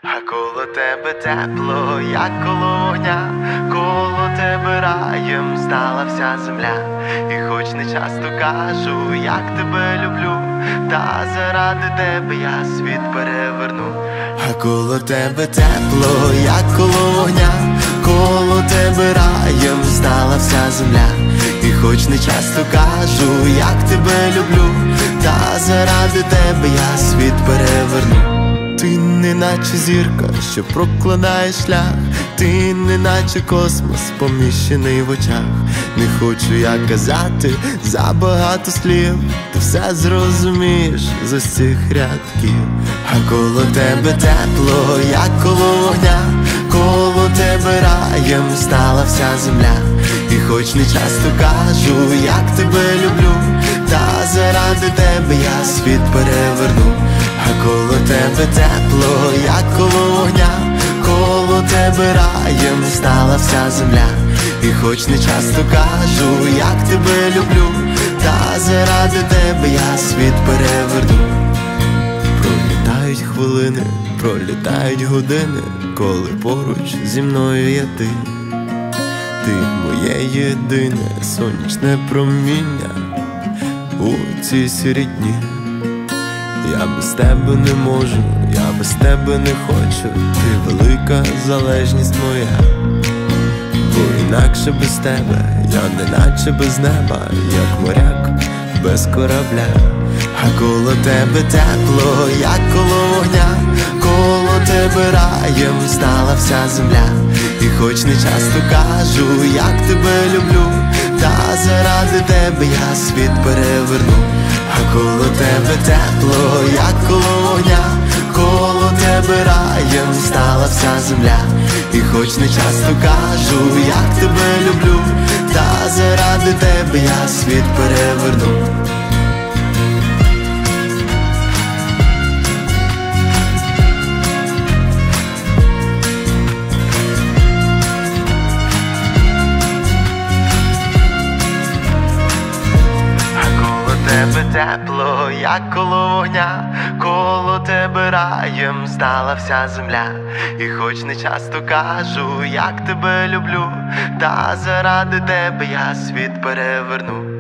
А коло тебе тепло, як коло вогня, коло тебе раєм стала вся земля. І хоч не часто кажу, як тебе люблю, та заради тебе я світ переверну. А коло тебе тепло, як коло вогня, коло тебе раєм стала вся земля. І хоч не часто кажу, як тебе люблю, та заради тебе я світ переверну. Ти неначе зірка, що прокладає шлях, ти неначе космос, поміщений в очах. Не хочу я казати забагато слів, ти все зрозумієш з ось цих рядків. А коло тебе тепло, як коло вогня, коло тебе раєм стала вся земля. І хоч не часто кажу, як тебе люблю, та заради тебе я світ переверну. А коло тебе тепло, як коло вогня, коло тебе раєм стала вся земля. І хоч не часто кажу, як тебе люблю, та заради тебе я світ переверну. Пролітають хвилини, пролітають години, коли поруч зі мною є ти. Ти моє єдине сонячне проміння у ці сірі дні. Я без тебе не можу, я без тебе не хочу, ти велика залежність моя. Бо інакше без тебе, я неначе без неба, як моряк без корабля. А коло тебе тепло, як коло вогня, коло тебе раєм стала вся земля. І хоч не часто кажу, як тебе люблю, та заради тебе я світ переверну. А коло тебе тепло, як коло вогня, коло тебе раєм стала вся земля. І хоч не часто кажу, як тебе люблю, та заради тебе я світ переверну. Тебе тепло, як коло вогня, коло тебе раєм стала вся земля. І хоч не часто кажу, як тебе люблю, та заради тебе я світ переверну.